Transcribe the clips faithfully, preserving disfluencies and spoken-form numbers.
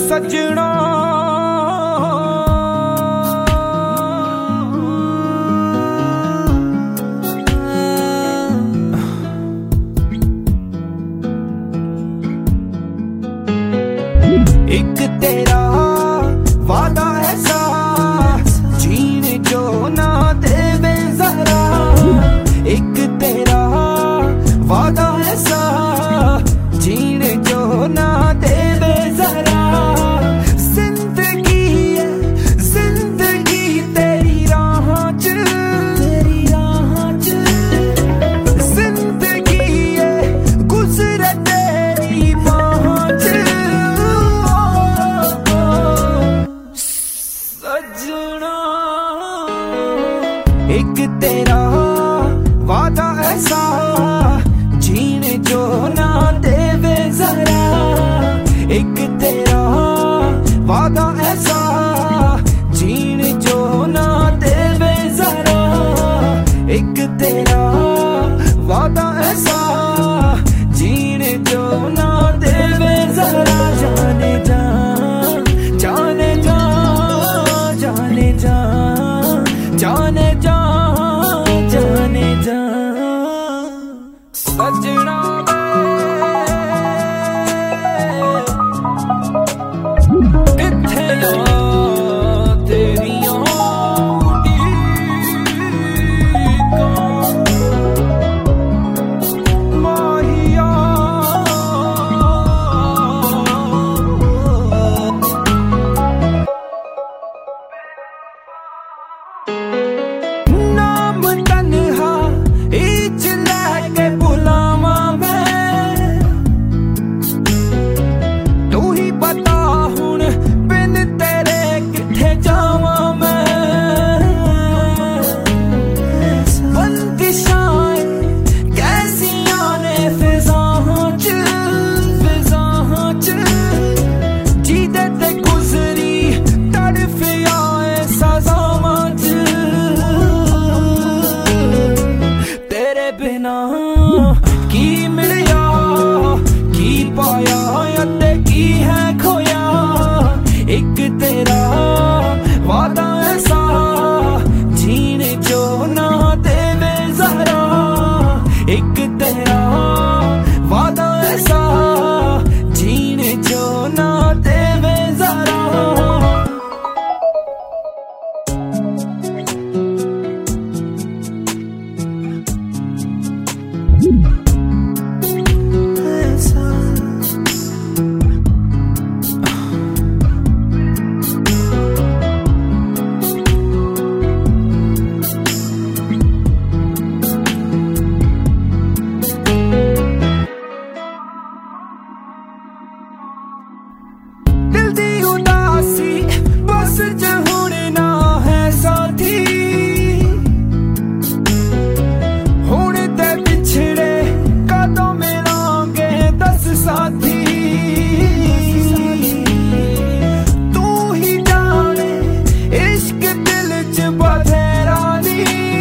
सजना एक तेरा वादा ऐसा जीने जो ना देवे जरा, एक तेरा वादा ऐसा जीने जो ना देवे जरा। जिंदगी है जिंदगी तेरी राह च, तेरी राह च जिंदगी है गुजरे तेरी बाह च। एक तेरा वादा ऐसा जीने जो ना देवे जरा, एक तेरा वादा ऐसा जीने जो ना देवे जरा, एक तेरा वादा ऐसा जीने जो ना देवे जरा। जाने जा जाने जा जाने जा जाने जा जाने जा सजना इत्थे तेरियां माहिया की मिलिया की पाया अते की है खोया, एक तेरा वादा ऐसा जीने जो ना देवे जरा, एक तेरा वादा ऐसा जीने जो ना देवे जरा। दिल दी उदासी बस च हुण ना है साथी, हुण ते पिछड़े कदों मिलांगे दस साथी। तू ही जाने इश्क दिल च बथेरा नी,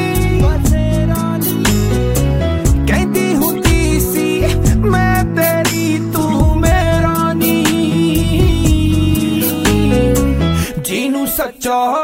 कहती हुंदी सी मैं तेरी तू मेरा नी। जीनू सच्चा